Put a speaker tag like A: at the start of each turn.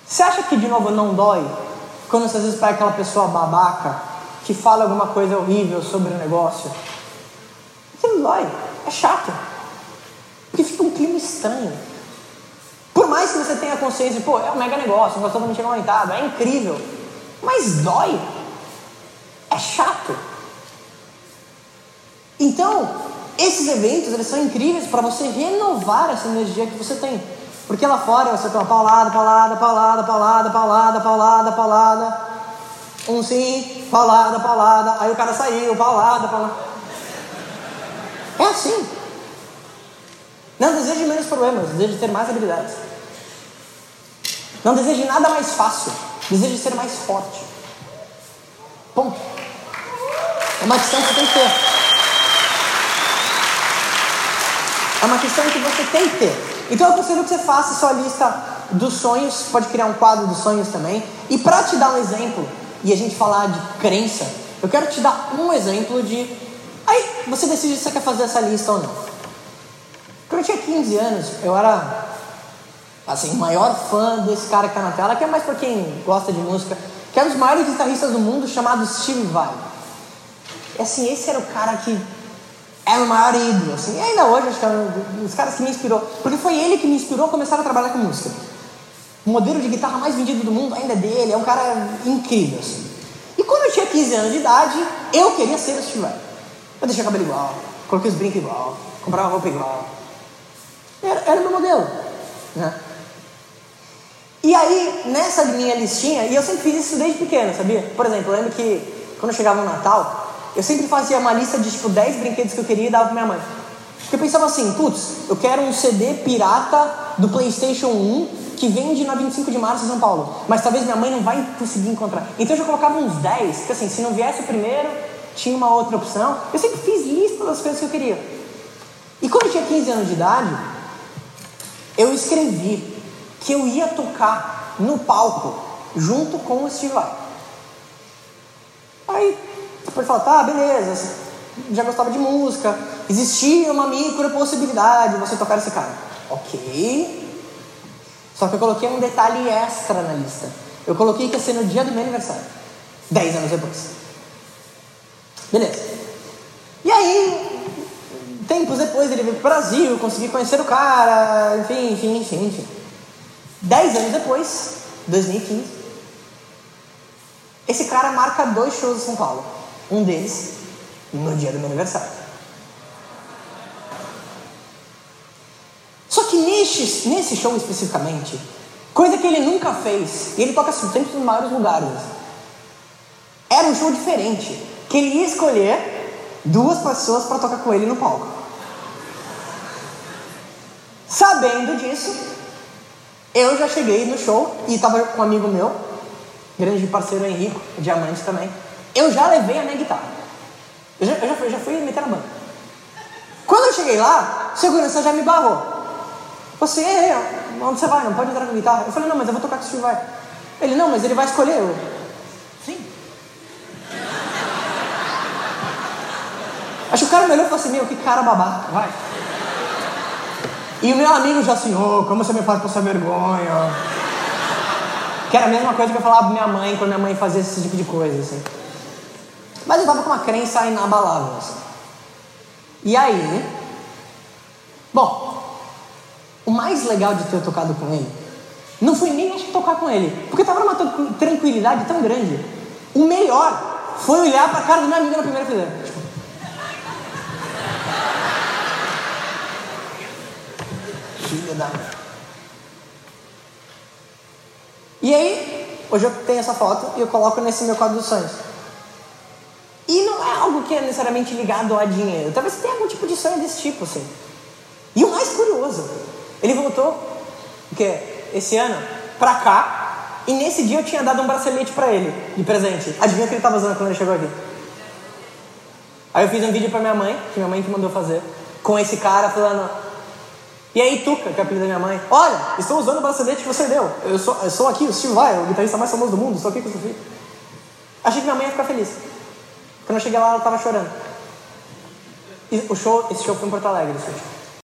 A: Você acha que, de novo, não dói quando você às vezes pega aquela pessoa babaca que fala alguma coisa horrível sobre o negócio? Isso não dói, é chato. Porque fica um clima estranho. Por mais que você tenha consciência, pô, é um mega negócio, nós totalmente regulamentado, é incrível. Mas dói. É chato. Então, esses eventos, eles são incríveis para você renovar essa energia que você tem. Porque lá fora você tem uma paulada. Um sim, paulada. Aí o cara saiu, paulada. É assim. Não deseje menos problemas, deseje ter mais habilidades. Não deseje nada mais fácil, deseje ser mais forte. Ponto. É uma questão que você tem que ter. É uma questão que você tem que ter. Então eu aconselho que você faça sua lista dos sonhos. Pode criar um quadro dos sonhos também. E para te dar um exemplo, e a gente falar de crença, eu quero te dar um exemplo de... Aí você decide se você quer fazer essa lista ou não. Quando eu tinha 15 anos, eu era, assim, o maior fã desse cara que tá na tela, que é mais pra quem gosta de música, que é um dos maiores guitarristas do mundo, chamado Steve Vai. E assim, esse era o cara que era o maior ídolo, assim, e ainda hoje acho que é um dos caras que me inspirou, porque foi ele que me inspirou a começar a trabalhar com música. O modelo de guitarra mais vendido do mundo ainda é dele, é um cara incrível, assim. E quando eu tinha 15 anos de idade, eu queria ser o Steve Vai. Eu deixei o cabelo igual, coloquei os brincos igual, comprava roupa igual. Era o meu modelo, né? E aí, nessa minha listinha, e eu sempre fiz isso desde pequeno, sabia? Por exemplo, eu lembro que quando eu chegava no Natal, eu sempre fazia uma lista de tipo 10 brinquedos que eu queria e dava pra minha mãe. Porque eu pensava assim, putz, eu quero um CD pirata do PlayStation 1 que vende na 25 de março em São Paulo, mas talvez minha mãe não vai conseguir encontrar. Então eu já colocava uns 10, porque assim, se não viesse o primeiro, tinha uma outra opção. Eu sempre fiz lista das coisas que eu queria. E quando eu tinha 15 anos de idade, eu escrevi que eu ia tocar no palco junto com o Steve Vai. Aí depois falou, tá, beleza, já gostava de música, existia uma micro possibilidade de você tocar esse cara. Ok. Só que eu coloquei um detalhe extra na lista. Eu coloquei que ia ser no dia do meu aniversário, 10 anos depois. Beleza. E aí, tempos depois ele veio pro Brasil, eu consegui conhecer o cara, enfim. 10 anos depois, 2015, esse cara marca 2 shows em São Paulo. Um deles no dia do meu aniversário. Só que nesse show especificamente, coisa que ele nunca fez, e ele toca sempre nos maiores lugares, era um show diferente, que ele ia escolher 2 pessoas para tocar com ele no palco. Sabendo disso, eu já cheguei no show e estava com um amigo meu, grande parceiro Henrico, Diamante também. Eu já levei a minha guitarra. Eu já fui meter na banda. Quando eu cheguei lá, o segurança já me barrou. Você, onde você vai? Não pode entrar com guitarra. Eu falei, não, mas eu vou tocar com o Steve Vai. Ele, não, mas ele vai escolher. Eu, sim. Acho que o cara melhor falou assim, meu, que cara babaca, vai. E o meu amigo já assim, como você me faz passar vergonha? Que era a mesma coisa que eu falava pra minha mãe quando minha mãe fazia esse tipo de coisa, assim. Mas eu tava com uma crença inabalável, assim. E aí, bom, o mais legal de ter tocado com ele não foi nem acho que tocar com ele, porque eu tava numa tranquilidade tão grande. O melhor foi olhar pra cara do meu amigo na primeira fileira, tipo, filha da... E aí, hoje eu tenho essa foto e eu coloco nesse meu quadro dos sonhos. E não é algo que é necessariamente ligado a dinheiro. Talvez você tenha algum tipo de sonho desse tipo, assim. E o mais curioso, ele voltou, esse ano, pra cá, e nesse dia eu tinha dado um bracelete pra ele, de presente. Adivinha o que ele tava usando quando ele chegou aqui? Aí eu fiz um vídeo pra minha mãe, que minha mãe que mandou fazer, com esse cara falando, e aí Tuca, que é o apelido da minha mãe, olha, estou usando o bracelete que você deu. Eu sou aqui, o Steve Vai, o guitarrista mais famoso do mundo, estou aqui com o seu filho. Achei que minha mãe ia ficar feliz. Quando eu cheguei lá, ela tava chorando. E esse show foi em Porto Alegre, assim.